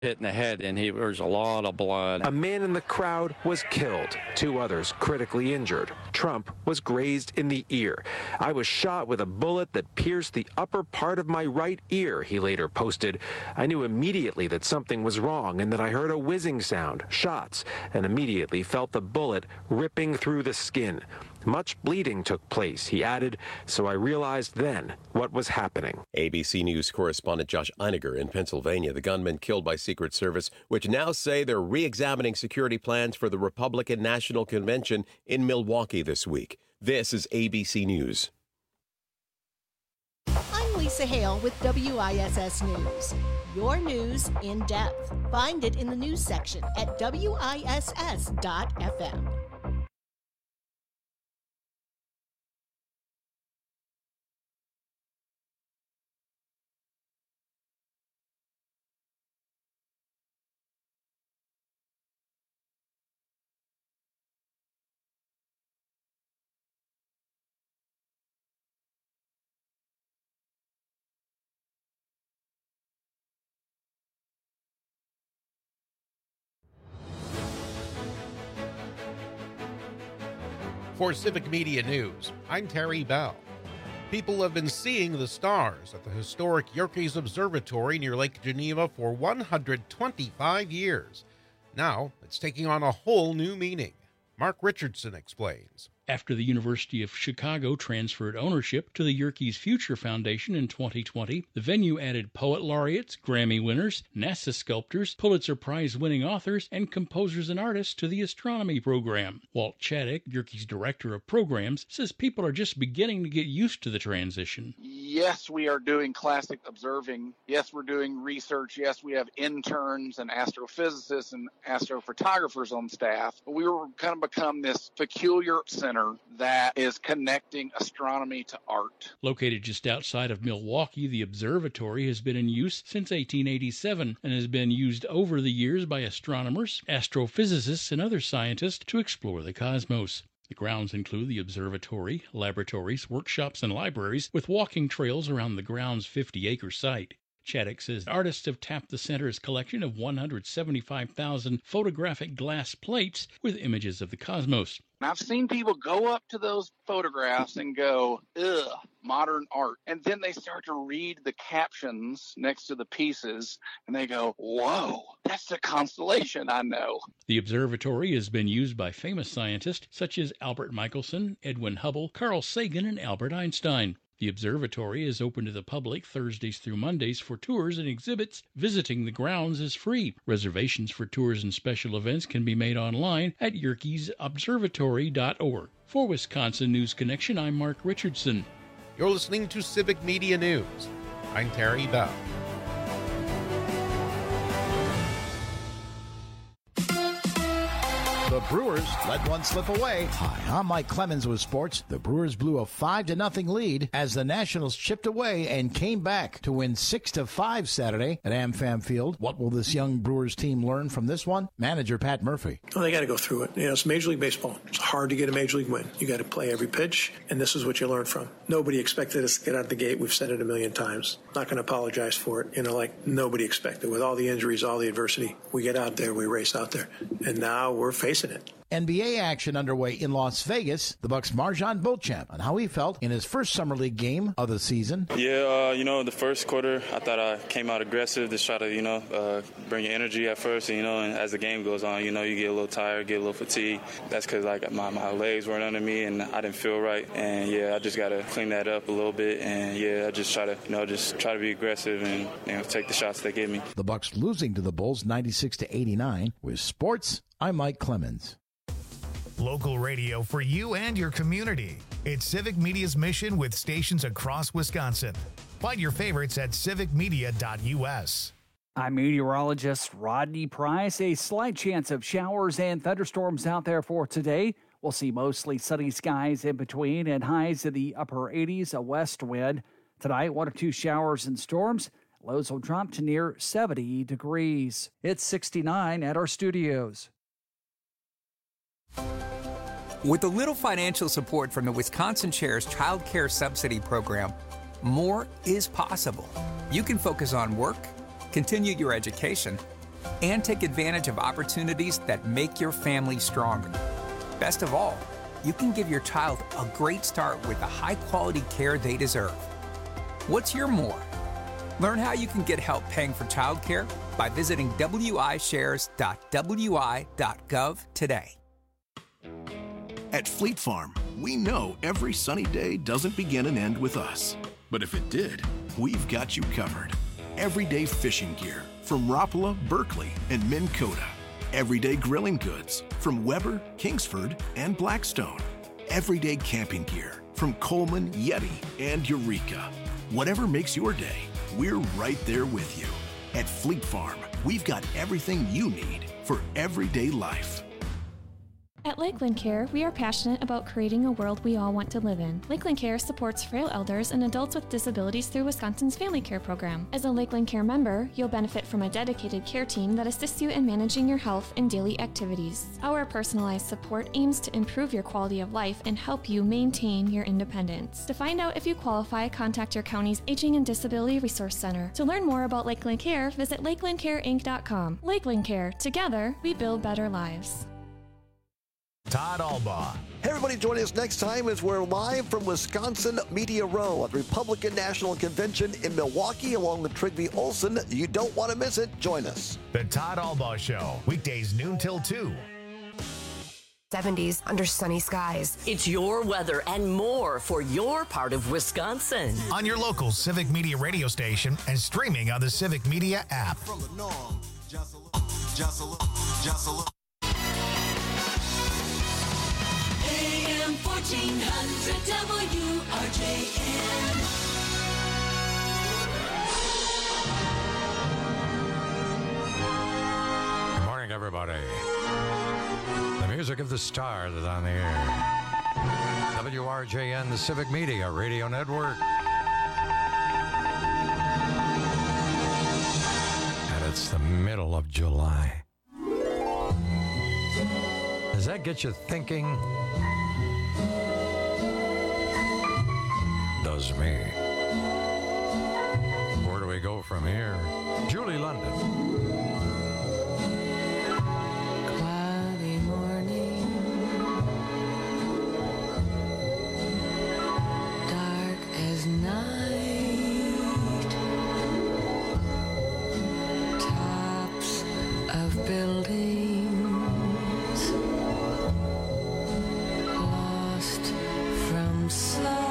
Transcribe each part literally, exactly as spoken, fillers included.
hit in the head, and he there's a lot of blood. A man in the crowd was killed. Two others critically injured. Trump was grazed in the ear. I was shot with a bullet that pierced the upper part of my right ear, he later posted. I knew immediately that something was wrong and that I heard a whizzing sound, shots, and immediately felt the bullet ripping through the skin. Much bleeding took place, he added, so I realized then what was happening. A B C News correspondent Josh Einiger in Pennsylvania. The gunman killed by Secret Service, which now say they're re-examining security plans for the Republican National Convention in Milwaukee this week. This is A B C News. I'm Lisa Hale with W I S S News. Your news in depth. Find it in the news section at W I S S dot F M. For Civic Media News, I'm Terry Bell. People have been seeing the stars at the historic Yerkes Observatory near Lake Geneva for one hundred twenty-five years. Now, it's taking on a whole new meaning. Mark Richardson explains. After the University of Chicago transferred ownership to the Yerkes Future Foundation in twenty twenty, the venue added poet laureates, Grammy winners, NASA sculptors, Pulitzer Prize-winning authors, and composers and artists to the astronomy program. Walt Chaddick, Yerkes Director of Programs, says people are just beginning to get used to the transition. Yes, we are doing classic observing. Yes, we're doing research. Yes, we have interns and astrophysicists and astrophotographers on staff. But we were kind of become this peculiar center that is connecting astronomy to art. Located just outside of Milwaukee, the observatory has been in use since eighteen eighty-seven and has been used over the years by astronomers, astrophysicists, and other scientists to explore the cosmos. The grounds include the observatory, laboratories, workshops, and libraries, with walking trails around the ground's fifty-acre site. Chaddick says artists have tapped the center's collection of one hundred seventy-five thousand photographic glass plates with images of the cosmos. I've seen people go up to those photographs and go, ugh, modern art. And then they start to read the captions next to the pieces, and they go, whoa, that's the constellation I know. The observatory has been used by famous scientists such as Albert Michelson, Edwin Hubble, Carl Sagan, and Albert Einstein. The observatory is open to the public Thursdays through Mondays for tours and exhibits. Visiting the grounds is free. Reservations for tours and special events can be made online at yerkes observatory dot org. For Wisconsin News Connection, I'm Mark Richardson. You're listening to Civic Media News. I'm Terry Bell. The Brewers let one slip away. Hi, I'm Mike Clemens with sports. The Brewers blew a five to nothing lead as the Nationals chipped away and came back to win six to five Saturday at AmFam Field. What will this young Brewers team learn from this one? Manager Pat Murphy. Well, they got to go through it. You know, it's Major League Baseball. It's hard to get a Major League win. You got to play every pitch, and this is what you learn from. Nobody expected us to get out the gate. We've said it a million times. Not going to apologize for it. You know, like nobody expected. With all the injuries, all the adversity, we get out there, we race out there, and now we're facing it. N B A action underway in Las Vegas. The Bucks' Marjon Beauchamp on how he felt in his first Summer League game of the season. Yeah, uh, you know, the first quarter, I thought I came out aggressive to try to, you know, uh, bring your energy at first. And, you know, and as the game goes on, you know, you get a little tired, get a little fatigued. That's because, like, my, my legs weren't under me and I didn't feel right. And, yeah, I just got to clean that up a little bit. And, yeah, I just try to, you know, just try to be aggressive and, you know, take the shots they give me. The Bucks losing to the Bulls ninety-six to eighty-nine. With sports, I'm Mike Clemens. Local radio for you and your community. It's Civic Media's mission with stations across Wisconsin. Find your favorites at civic media dot U S. I'm meteorologist Rodney Price. A slight chance of showers and thunderstorms out there for today. We'll see mostly sunny skies in between and highs in the upper eighties, a west wind. Tonight, one or two showers and storms. Lows will drop to near seventy degrees. It's sixty-nine at our studios. With a little financial support from the Wisconsin Shares Child Care Subsidy Program, more is possible. You can focus on work, continue your education, and take advantage of opportunities that make your family stronger. Best of all, you can give your child a great start with the high-quality care they deserve. What's your more? Learn how you can get help paying for childcare by visiting w i shares dot w i dot gov today. At Fleet Farm, we know every sunny day doesn't begin and end with us. But if it did, we've got you covered. Everyday fishing gear from Rapala, Berkeley, and Minn Kota. Everyday grilling goods from Weber, Kingsford, and Blackstone. Everyday camping gear from Coleman, Yeti, and Eureka. Whatever makes your day, we're right there with you. At Fleet Farm, we've got everything you need for everyday life. At Lakeland Care, we are passionate about creating a world we all want to live in. Lakeland Care supports frail elders and adults with disabilities through Wisconsin's Family Care Program. As a Lakeland Care member, you'll benefit from a dedicated care team that assists you in managing your health and daily activities. Our personalized support aims to improve your quality of life and help you maintain your independence. To find out if you qualify, contact your county's Aging and Disability Resource Center. To learn more about Lakeland Care, visit lakeland care inc dot com. Lakeland Care. Together, we build better lives. Todd Albaugh. Hey, everybody, joining us next time as we're live from Wisconsin Media Row at the Republican National Convention in Milwaukee along with Trygve Olsen. You don't want to miss it. Join us. The Todd Albaugh Show, weekdays noon till two. seventies under sunny skies. It's your weather and more for your part of Wisconsin. On your local Civic Media radio station and streaming on the Civic Media app. From the norm, just a little, just a little, just a little. A M fourteen hundred W R J N. Good morning, everybody. The music of the stars is on the air. W R J N, the Civic Media Radio Network. And it's the middle of July. Does that get you thinking? Does me. Where do we go from here? Julie London. Cloudy morning, dark as night, tops of buildings lost from sight.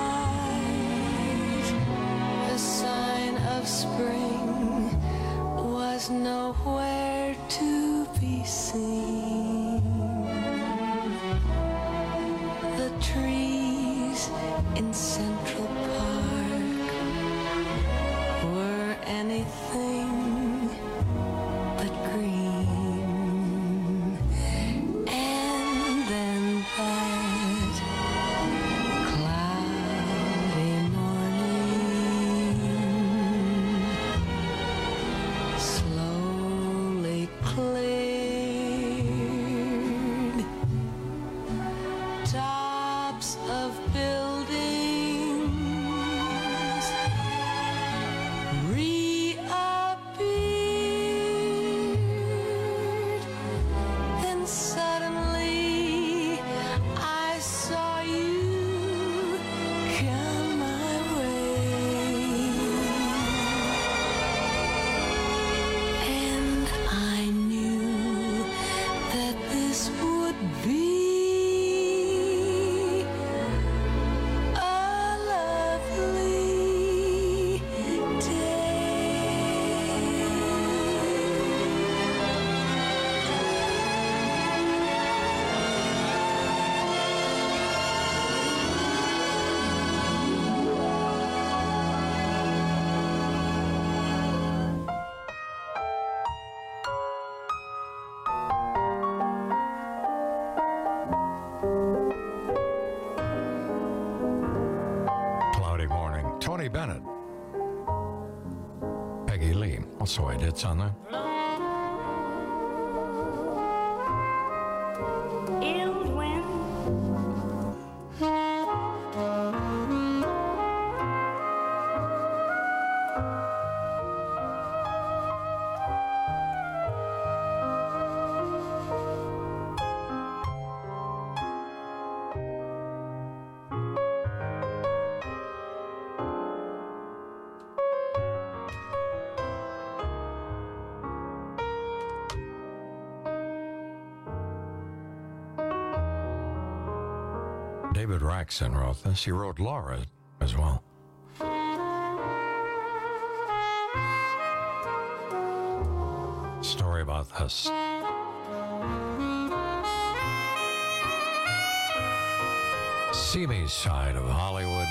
Spring was nowhere to be seen. The trees in Central Park were anything but green. And then that cloudy morning slowly cleared. Tops of buildings reappeared. Then suddenly I saw you come my way. And I knew that this would be a lovely Cloudy morning. Tony Bennett. Peggy Lee. Also, I did on there. ill wind. David Raxon wrote this. He wrote Laura as well. Story about this. Seamy side of Hollywood.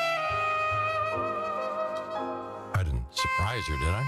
I didn't surprise you, did I?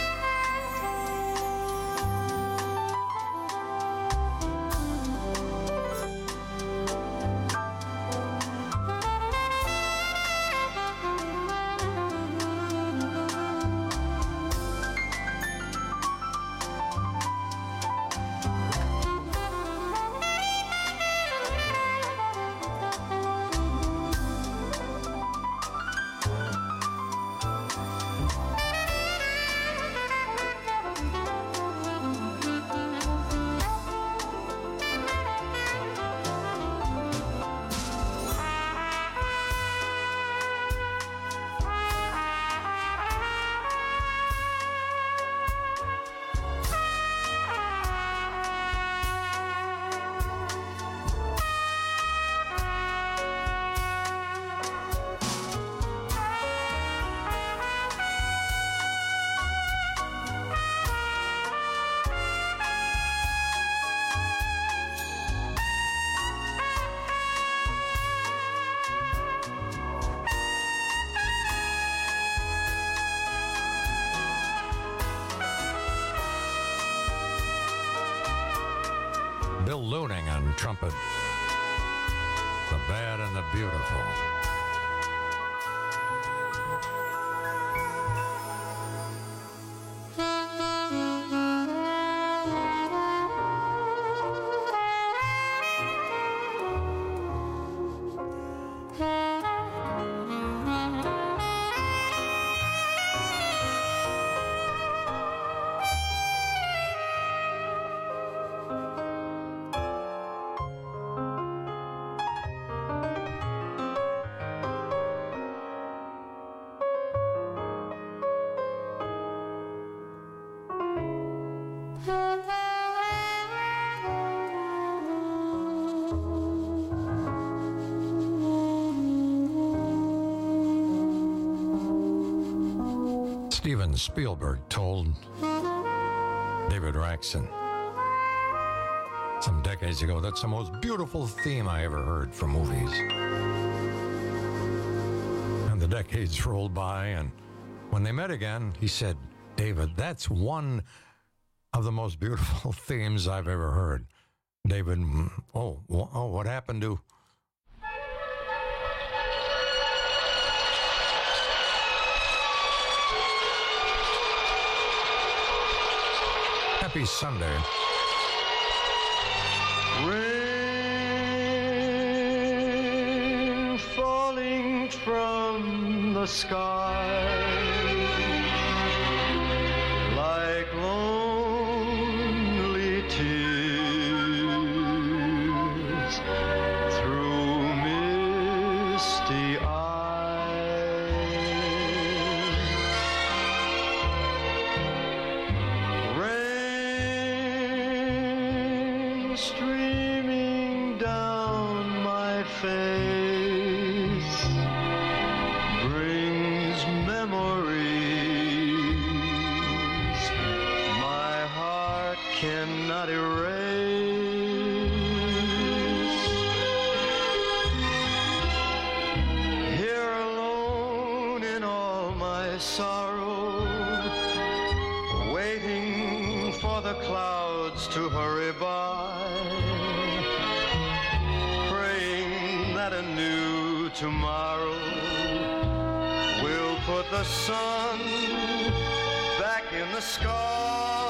Bill Looning on trumpet. The Bad and the Beautiful. Steven Spielberg told David Raxon some decades ago, that's the most beautiful theme I ever heard from movies. And the decades rolled by, and when they met again, he said, David, that's one of the most beautiful themes I've ever heard. David, oh, oh what happened to... Happy Sunday. Rain falling from the sky like lonely tears through misty eyes. Rain streaming down my face brings memories my heart cannot erase. Here alone in all my sorrow, waiting for the clouds to hurry by, praying that a new tomorrow will put the sun back in the sky.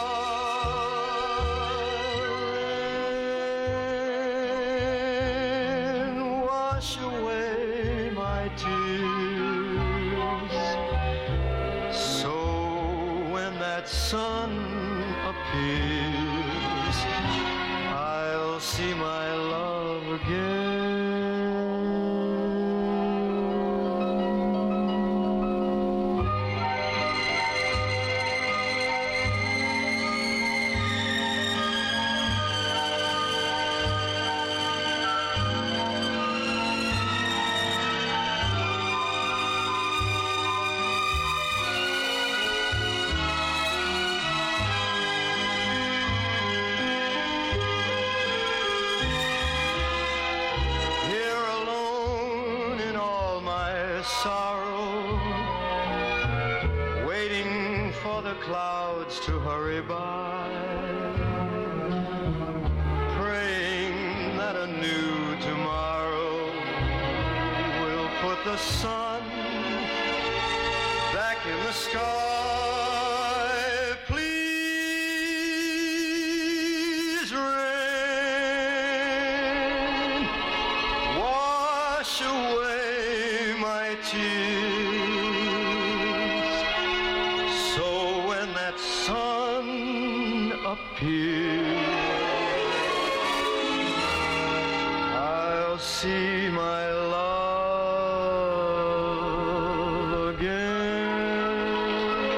Rain, wash away my tears, so when that sun appears, I'll see my love again. clouds to hurry by, praying that a new tomorrow will put the sun back in the sky. Please, rain, wash away my tears, so when that sun appears, I'll see my love again.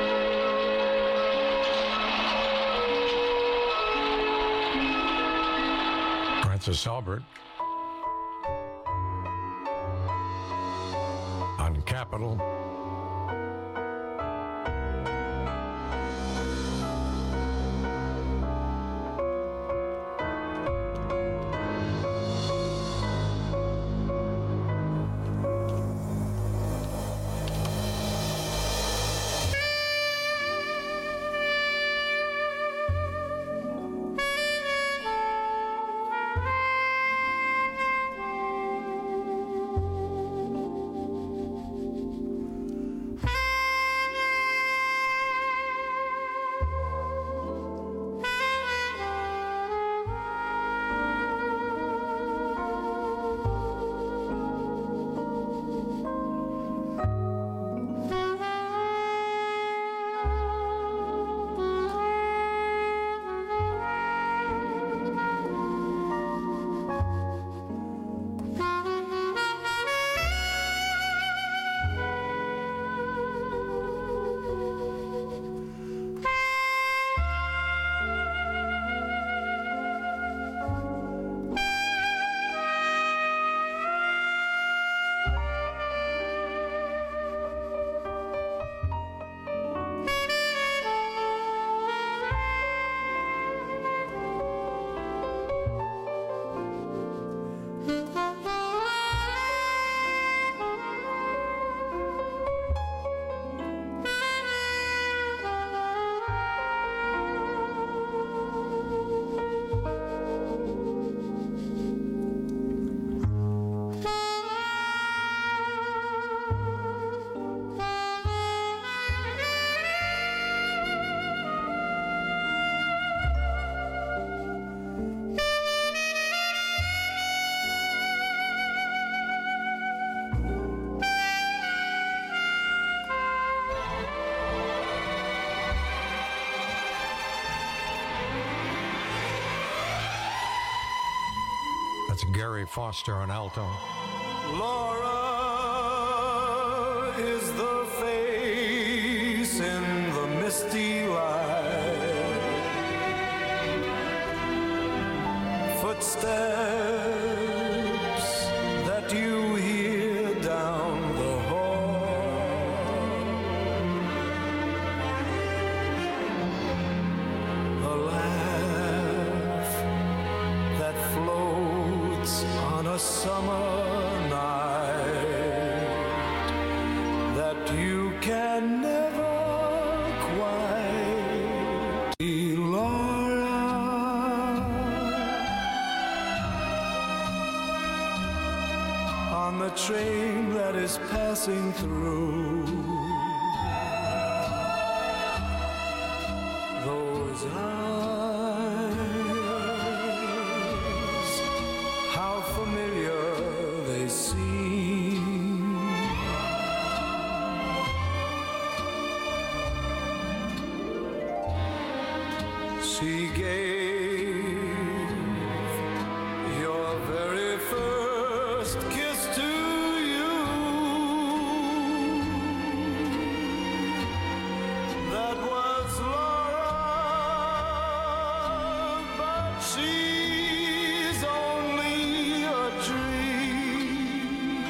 Francis Albert on Capitol. That's Gary Foster on alto. Laura is the face in the misty light. Footsteps that you hear down the hall. A laugh that floats on a summer night that you can never quite see. Laura, on the train that is passing through, those eyes, how familiar they seem. She gave your very first kiss to you. That was Laura, but she's only a dream.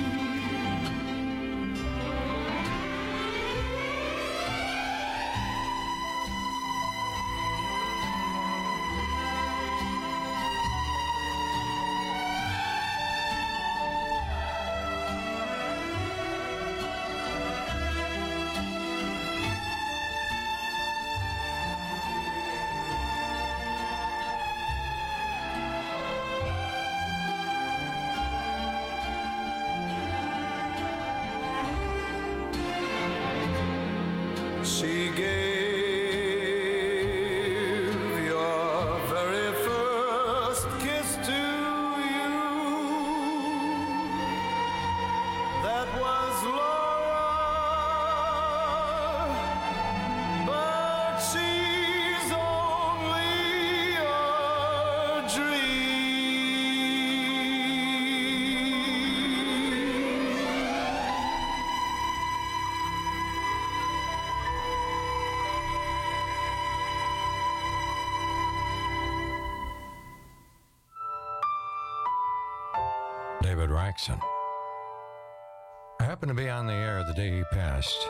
David Raxon. I happened to be on the air the day he passed.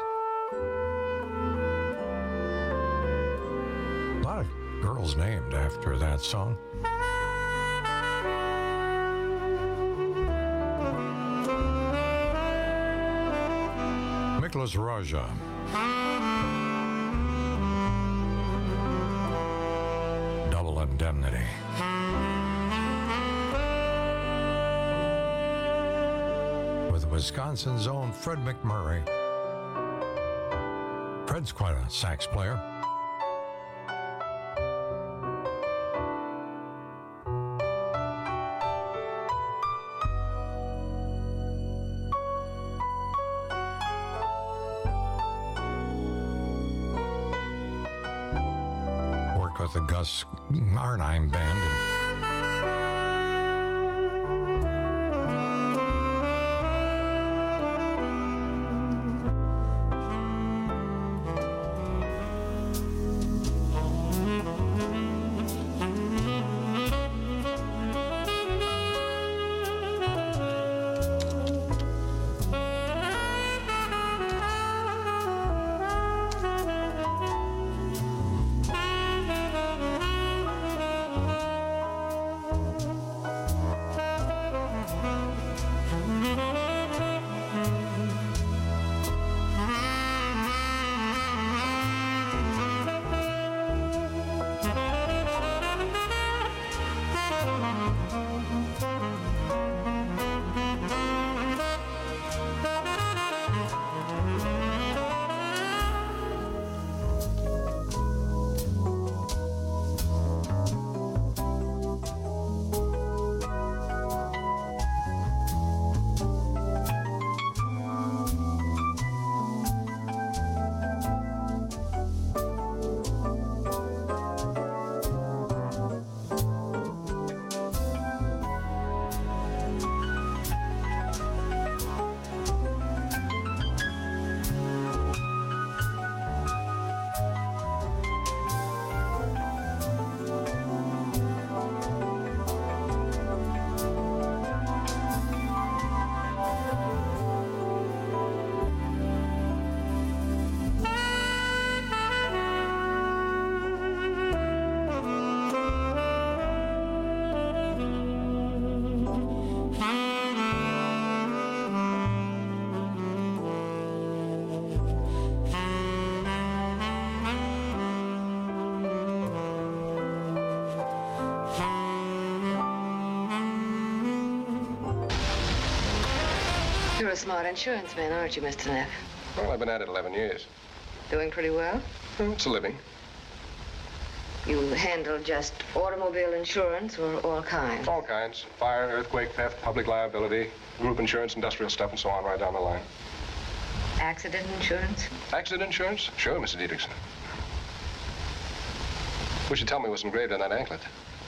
A lot of girls named after that song. Miklos Raja. Double Indemnity. With Wisconsin's own Fred McMurray. Fred's quite a sax player. Worked with the Gus Arnheim Band. You're a smart insurance man, aren't you, Mister Neff? Well, I've been at it eleven years. Doing pretty well? Hmm, it's a living. You handle just automobile insurance or all kinds? All kinds. Fire, earthquake, theft, public liability, group insurance, industrial stuff, and so on right down the line. Accident insurance? Accident insurance? Sure, Missus Dietrichson. Wish you'd tell me what's engraved on that anklet.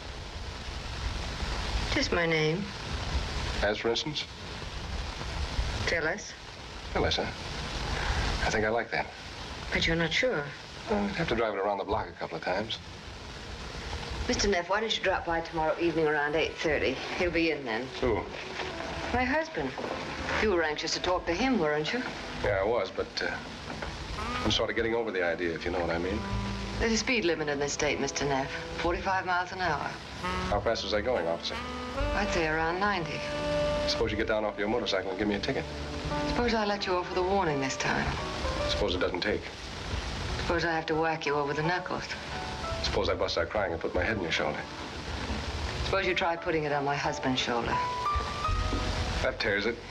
Just my name. As, for instance? Phyllis. Phyllis, huh? I think I like that. But you're not sure. Well, I'd have to drive it around the block a couple of times. Mister Neff, why don't you drop by tomorrow evening around eight thirty? He'll be in then. Who? My husband. You were anxious to talk to him, weren't you? Yeah, I was, but uh, I'm sort of getting over the idea, if you know what I mean. There's a speed limit in this state, Mister Neff. forty-five miles an hour. How fast was I going, officer? I'd say around ninety. Suppose you get down off your motorcycle and give me a ticket. Suppose I let you off with a warning this time. Suppose it doesn't take. Suppose I have to whack you over the knuckles. Suppose I bust out crying and put my head on your shoulder. Suppose you try putting it on my husband's shoulder. That tears it.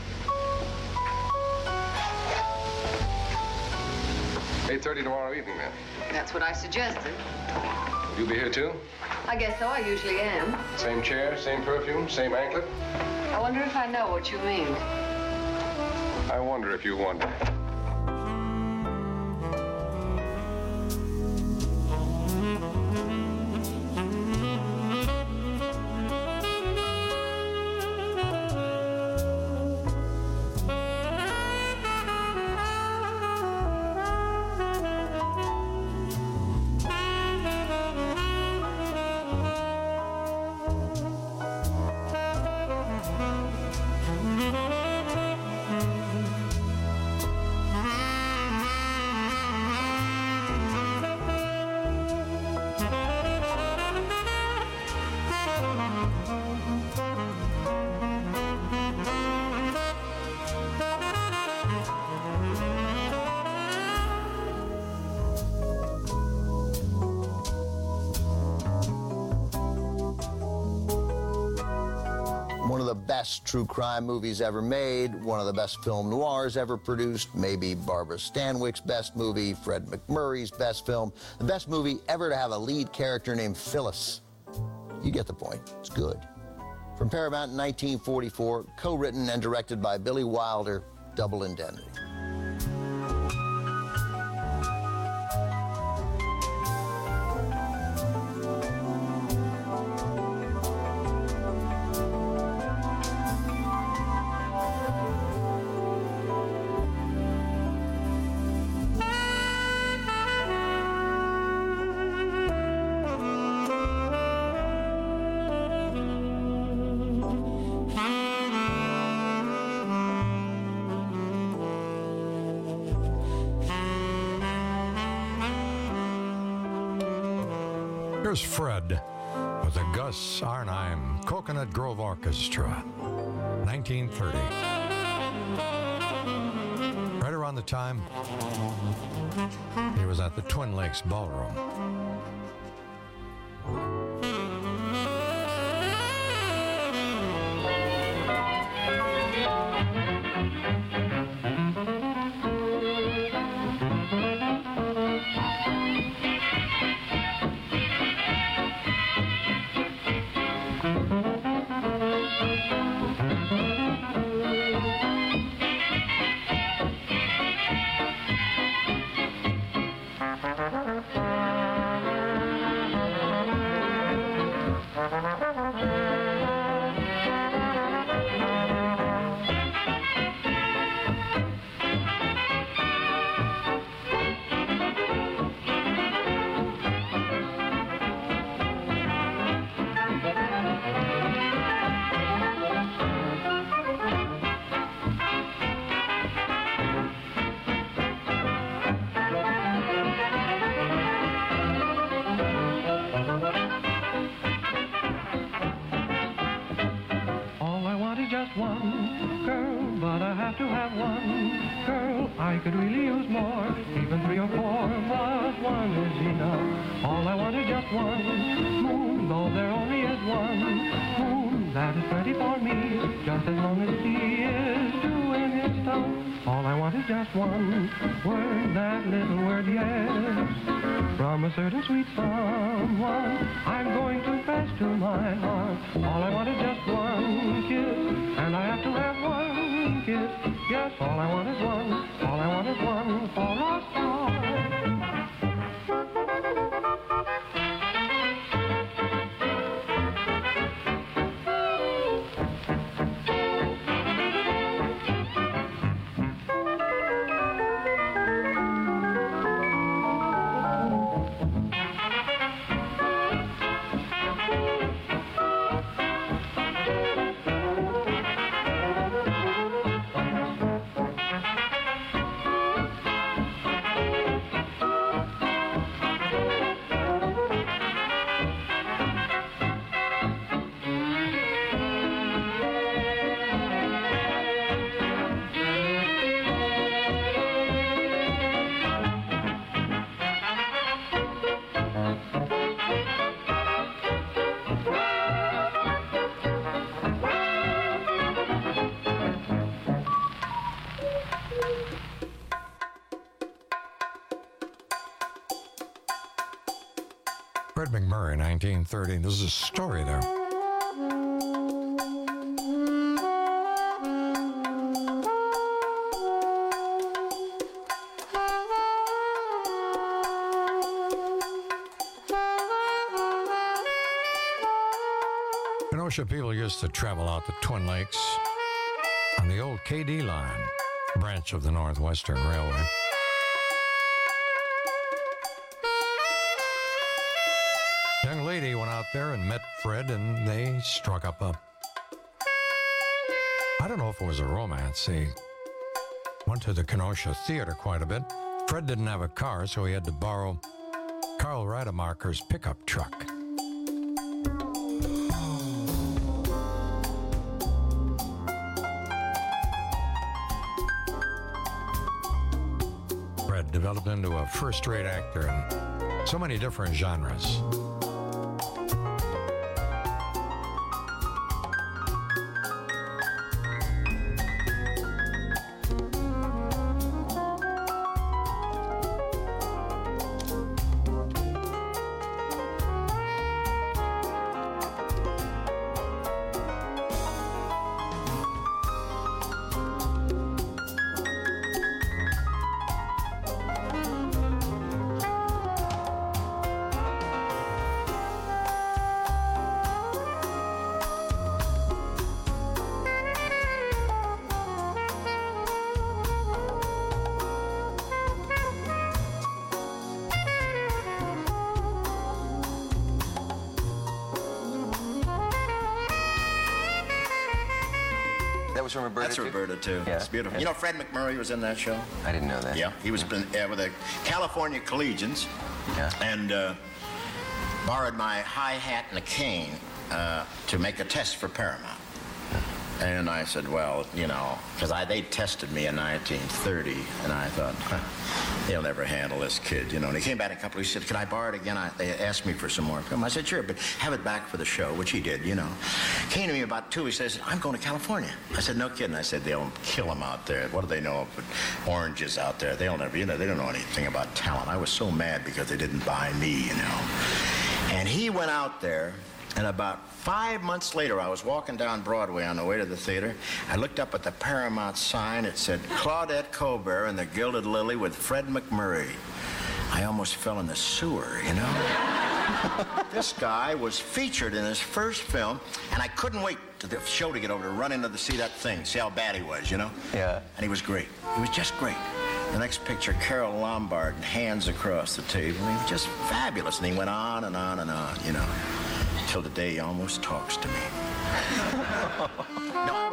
eight thirty tomorrow evening, then. That's what I suggested. Will you be here, too? I guess so. I usually am. Same chair, same perfume, same anklet? I wonder if I know what you mean. I wonder if you wonder. best true crime movies ever made, one of the best film noirs ever produced, maybe Barbara Stanwyck's best movie, Fred MacMurray's best film, the best movie ever to have a lead character named Phyllis. You get the point. It's good. From Paramount in nineteen forty-four, co-written and directed by Billy Wilder, Double Indemnity. Here's Fred with the Gus Arnheim Coconut Grove Orchestra, nineteen thirty. Right around the time he was at the Twin Lakes Ballroom. Fred MacMurray, nineteen thirty. There's a story there. Kenosha people used to travel out to Twin Lakes on the old K D line, branch of the Northwestern Railway. Young lady went out there and met Fred, and they struck up a, I don't know if it was a romance. They went to the Kenosha Theater quite a bit. Fred didn't have a car, so he had to borrow Carl Rademacher's pickup truck. Fred developed into a first-rate actor in so many different genres. was from Roberta, That's too? Roberta, too. Yeah. It's beautiful. Yeah. You know Fred McMurray was in that show? I didn't know that. Yeah, he was been, uh, with the California Collegians. Yeah. And uh, borrowed my hi-hat and a cane uh, to make a test for Paramount. And I said, well, you know, because I they tested me in nineteen thirty, and I thought, huh, they'll never handle this kid, you know. And he came back in a couple of weeks, he said, can I borrow it again? I, they asked me for some more film. I said, sure, but have it back for the show, which he did, you know. Came to me about two weeks, he says, I'm going to California. I said, no kidding. I said, they'll kill him out there. What do they know of oranges out there? They'll never, you know, they don't know anything about talent. I was so mad because they didn't buy me, you know. And he went out there, and about five months later, I was walking down Broadway on the way to the theater. I looked up at the Paramount sign. It said, Claudette Colbert and the Gilded Lily with Fred McMurray. I almost fell in the sewer, you know? This guy was featured in his first film, and I couldn't wait to the show to get over to run into to see that thing, see how bad he was, you know? Yeah. And he was great. He was just great. The next picture, Carol Lombard, hands across the table. He was just fabulous, and he went on and on and on, you know, till the day he almost talks to me. No.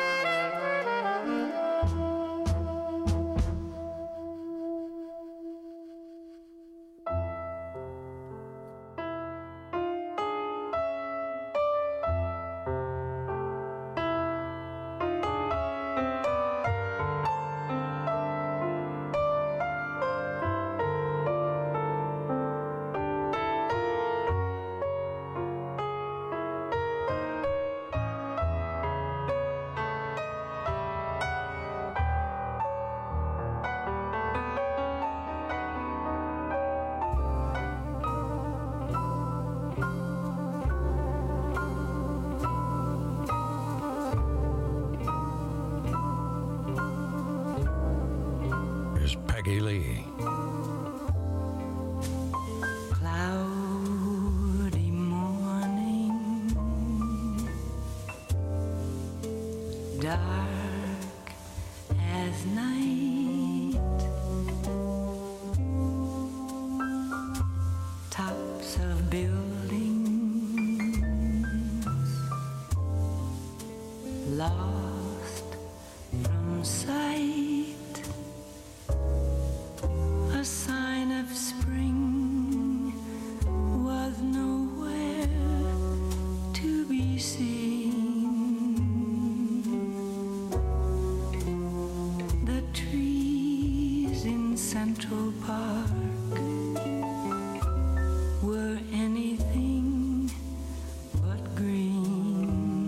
Peggy Lee. Cloudy morning, dark as night, tops of buildings, lost from sight. A sign of spring was nowhere to be seen. The trees in Central Park were anything but green.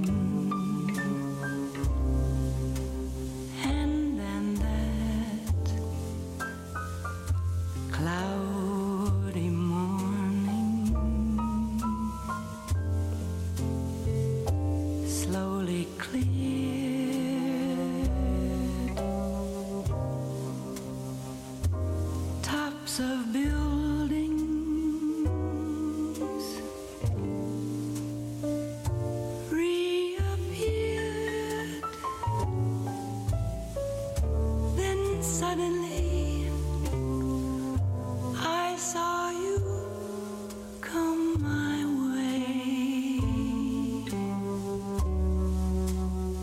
And then that cloudy morning slowly cleared. Tops of buildings reappeared. Then suddenly I saw you come my way.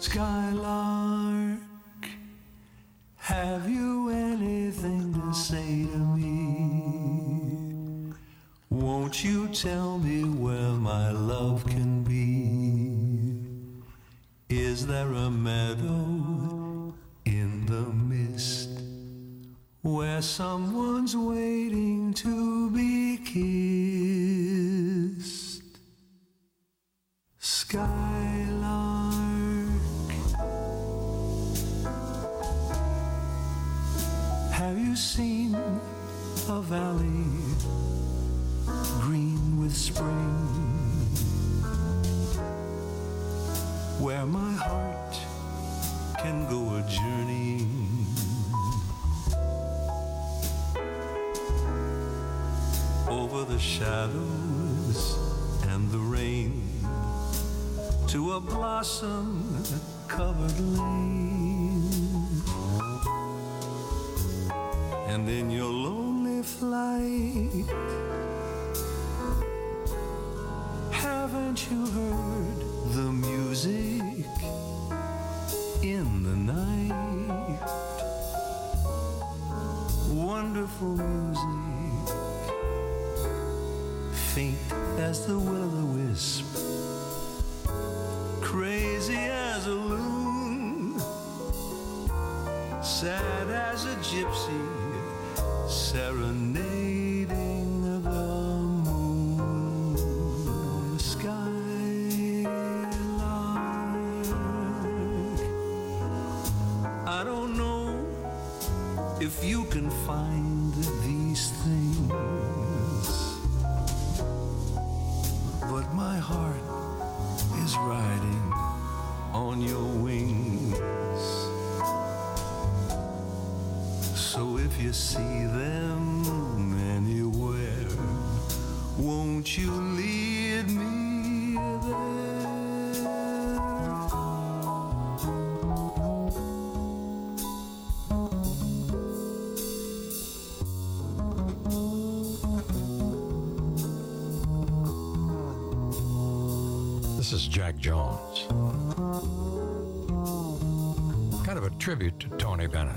Skylark, have you anything to say to me? Won't you tell me where my love can be? Is there a meadow in the mist where someone's waiting to be kissed? Skylark, have you seen a valley green with spring, where my heart can go a journey over the shadows and the rain to a blossom-covered lane? And in your lonely flight, haven't you heard the music in the night? Wonderful music, faint as the will-o'-wisp, crazy as a loon, sad as a gypsy, serenading the moon. Skylark, I don't know if you can find these things, but my heart is riding on your wings. So if you see them anywhere, won't you lead me there? This is Jack Jones. Kind of a tribute to Tony Bennett.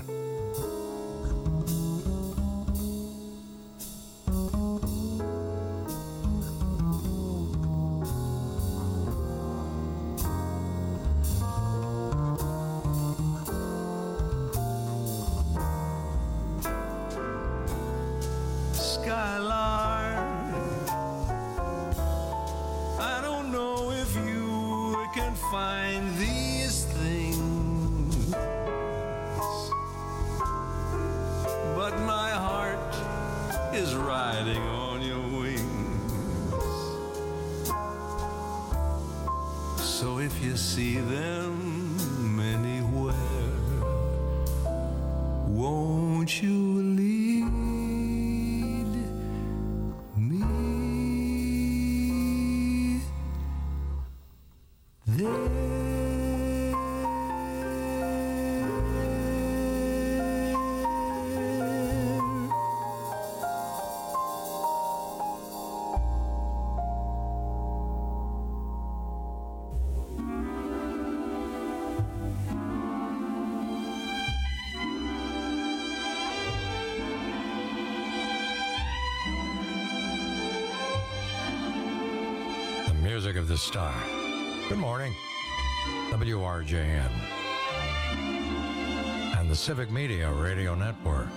Music of the Star. Good morning, W R J N and the Civic Media Radio Network,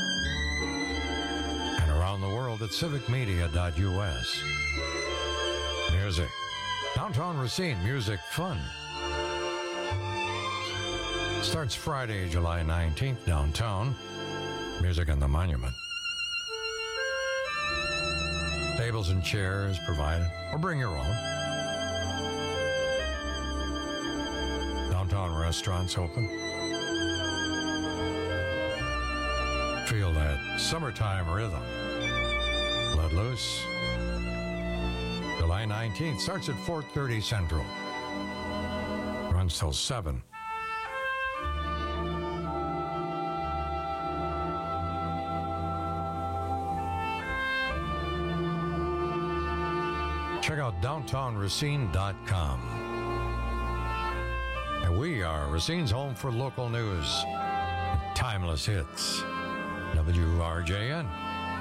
and around the world at civic media dot U S. Music. Downtown Racine, music fun. Starts Friday, July nineteenth, downtown. Music on the Monument. Tables and chairs provided, or bring your own. Downtown restaurants open. Feel that summertime rhythm. Let loose. July nineteenth starts at four thirty Central. Runs till seven. Check out downtown racine dot com. And We are Racine's home for local news. Timeless hits. W R J N.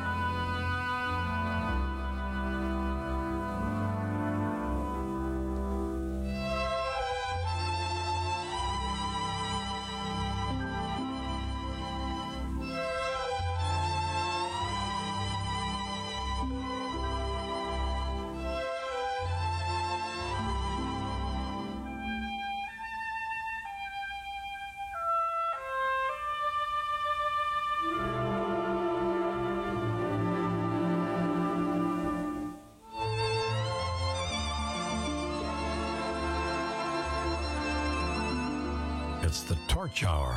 It's the Torch Hour.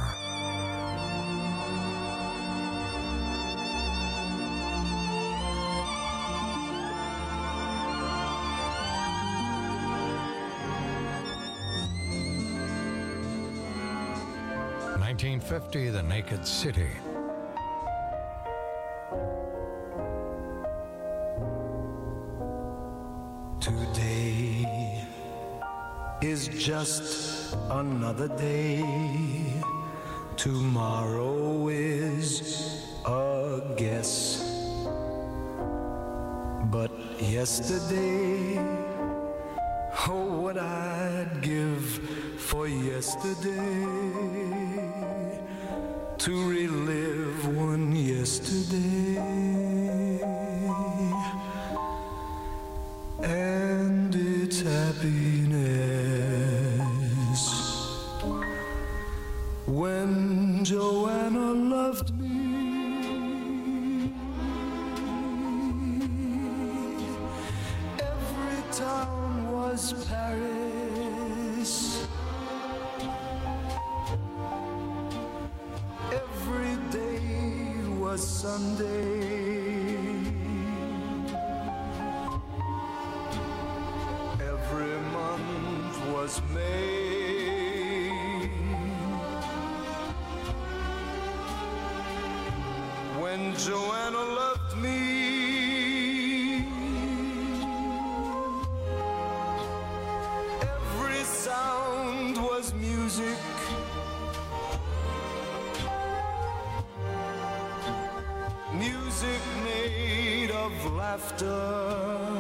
nineteen fifty, The Naked City. Today is just another day. Tomorrow is a guess. But yesterday, oh, what I'd give for yesterday, to relive one yesterday. And its happiness. When Joanna loved me, every town was Paris. Every day was Sunday. Every month was May. When Joanna loved me, every sound was music. Music made of laughter.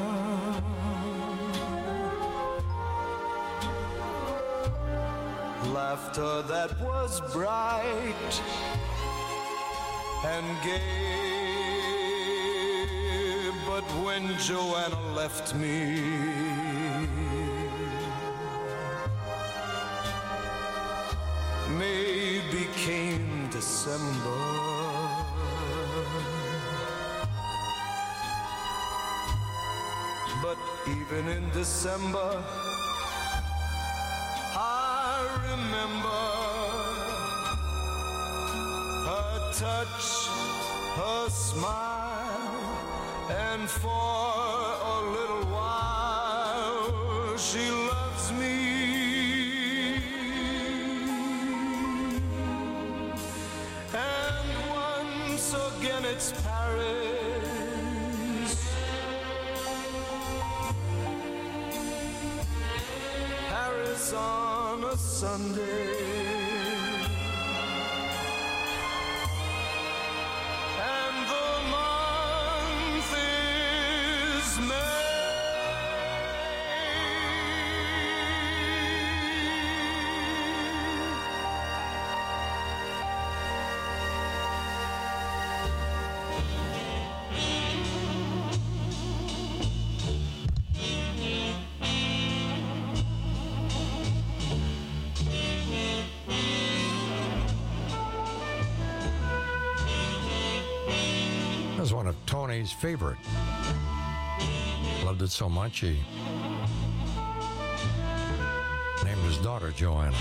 Laughter that was bright and gay. But when Joanna left me, May became December. But even in December, I remember her touch, her smile, and for a little while she loves me. And once again it's Paris. Paris on a Sunday. Was one of Tony's favorite. Loved it so much he named his daughter Joanna.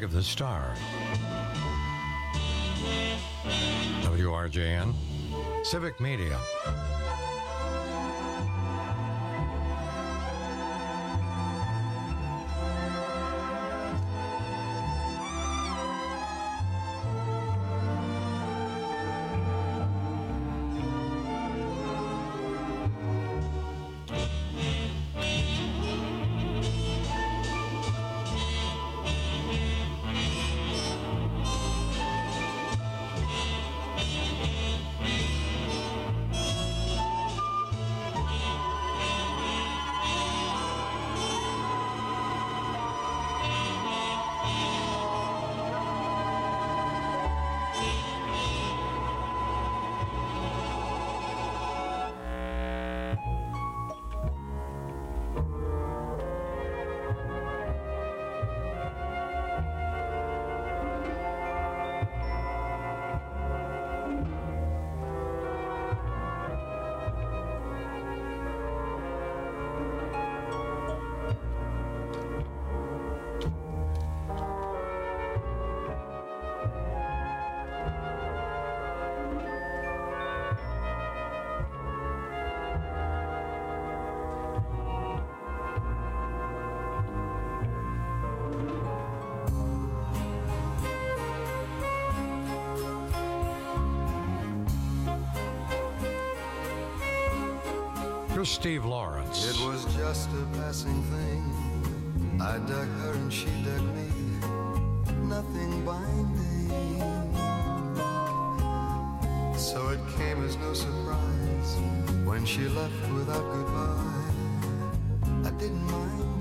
of the stars. W R J N, Civic Media. Here's Steve Lawrence. It was just a passing thing. I dug her and she dug me. Nothing binding. So it came as no surprise when she left without goodbye. I didn't mind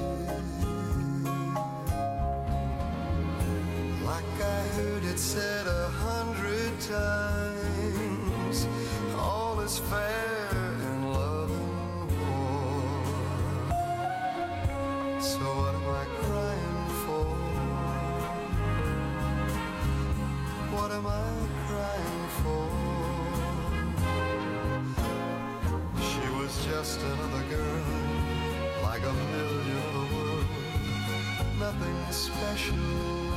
it. Like I heard it said a hundred times, all is fair. What am I crying for? She was just another girl, like a million of the world, nothing special.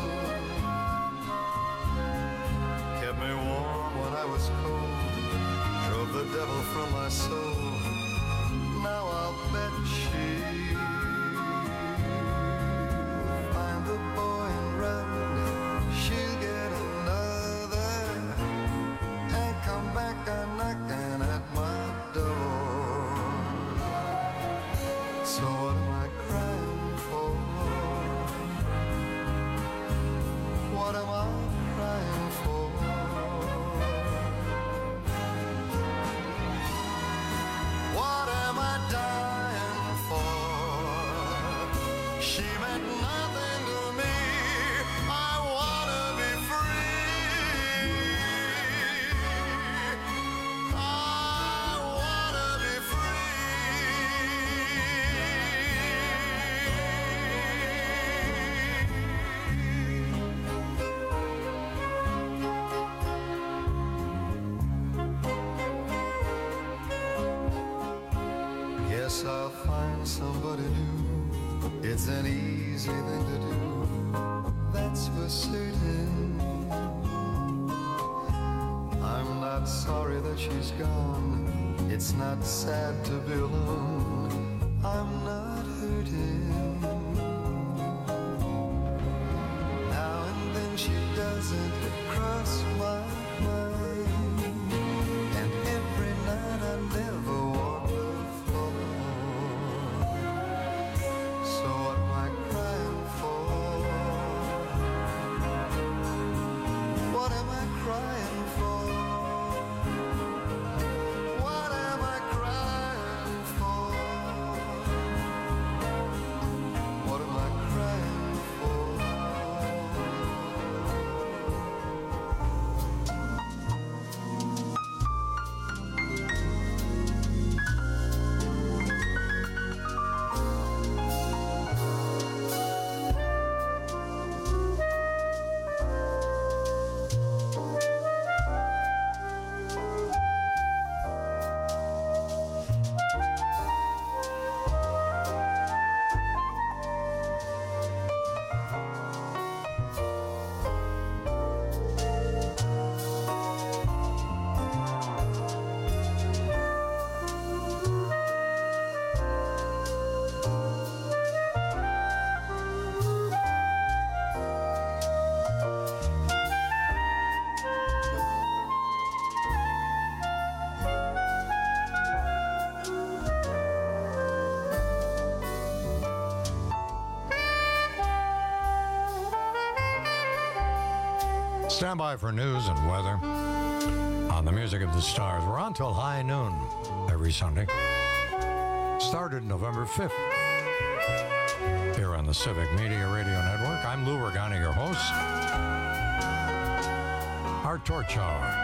Kept me warm when I was cold, drove the devil from my soul. Now I'll bet she'll find the boy and run. She'll get come back a knocking at my door. So what am I crying for? What am I crying for? What am I dying for? She meant nothing to me. I wanna be free. Guess I'll find somebody new. It's an easy thing to do, that's for certain. I'm not sorry that she's gone. It's not sad to be alone. I'm not hurting. Now and then she doesn't cross my mind, and every night I never walk the floor. So what am I crying for? What am I crying for? What am I crying for? Stand by for news and weather on the Music of the Stars. We're on till high noon every Sunday. Started November fifth here on the Civic Media Radio Network. I'm Lou Regani, your host. Our Torch Hour.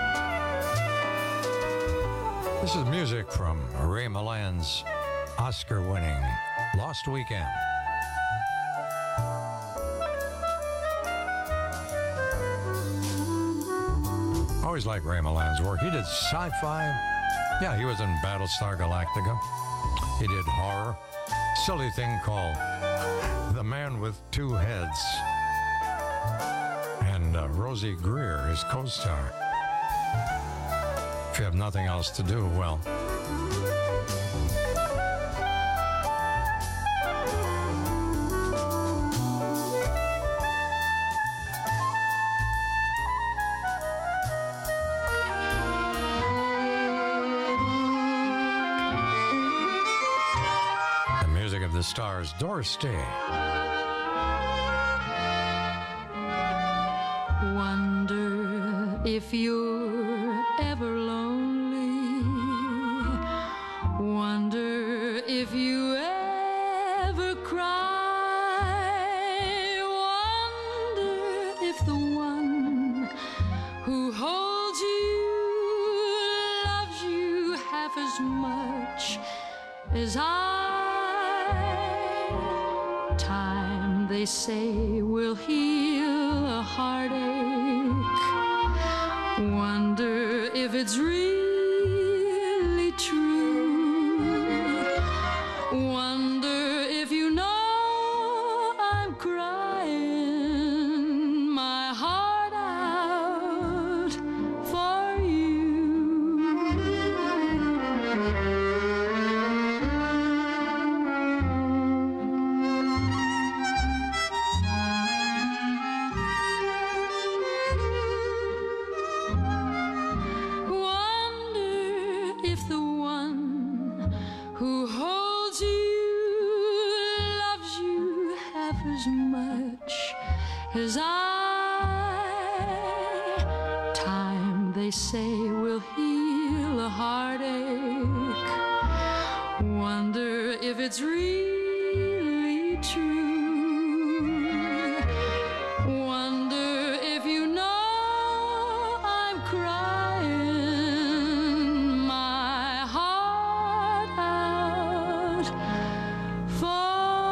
This is music from Ray Milland's Oscar-winning Lost Weekend. Always liked Ray Milland's work. He did sci-fi. Yeah, he was in Battlestar Galactica. He did horror. Silly thing called The Man with Two Heads. And uh, Rosie Greer, his co-star. If you have nothing else to do, well... The Stars, Doris Day. Wonder if you're ever lonely. Wonder if you ever cry. Wonder if the one who holds you loves you half as much as I. They say will heal a heartache. Wonder if it's really true. Wonder if you know I'm crying my heart out for you. As I, time they say will heal a heartache. Wonder if it's really true. Wonder if you know I'm crying my heart out for.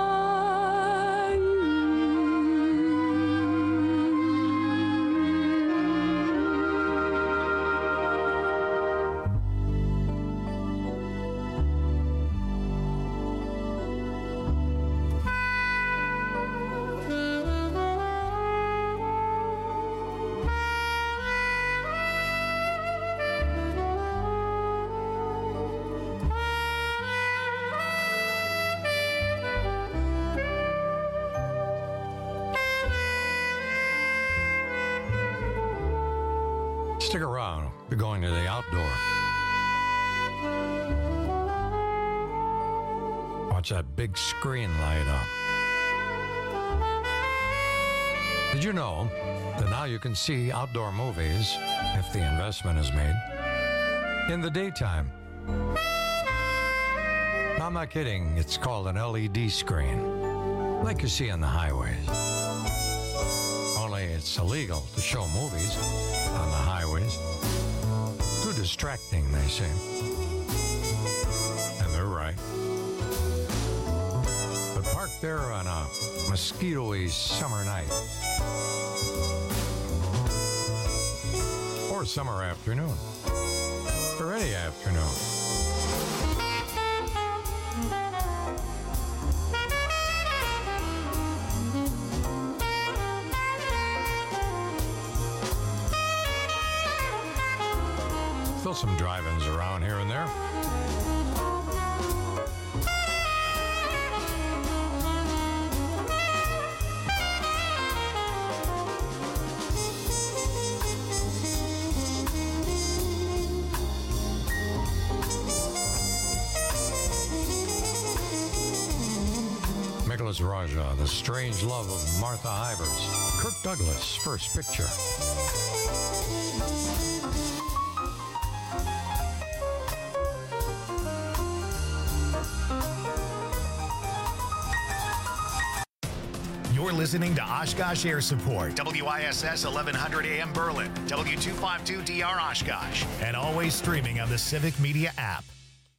Stick around. We're going to the outdoor. Watch that big screen light up. Did you know that now you can see outdoor movies, if the investment is made, in the daytime? No, I'm not kidding. It's called an L E D screen, like you see on the highways. Only it's illegal to show movies on the highways. Too distracting, they say. And they're right. But parked there on a mosquito-y summer night, or summer afternoon, or any afternoon, still some drive-ins around here and there. Nicholas Raja, The Strange Love of Martha Ivers, Kirk Douglas' first picture. You're listening to Oshkosh Air Support, W I S S eleven hundred A M Berlin, W two fifty-two D R Oshkosh, and always streaming on the Civic Media app.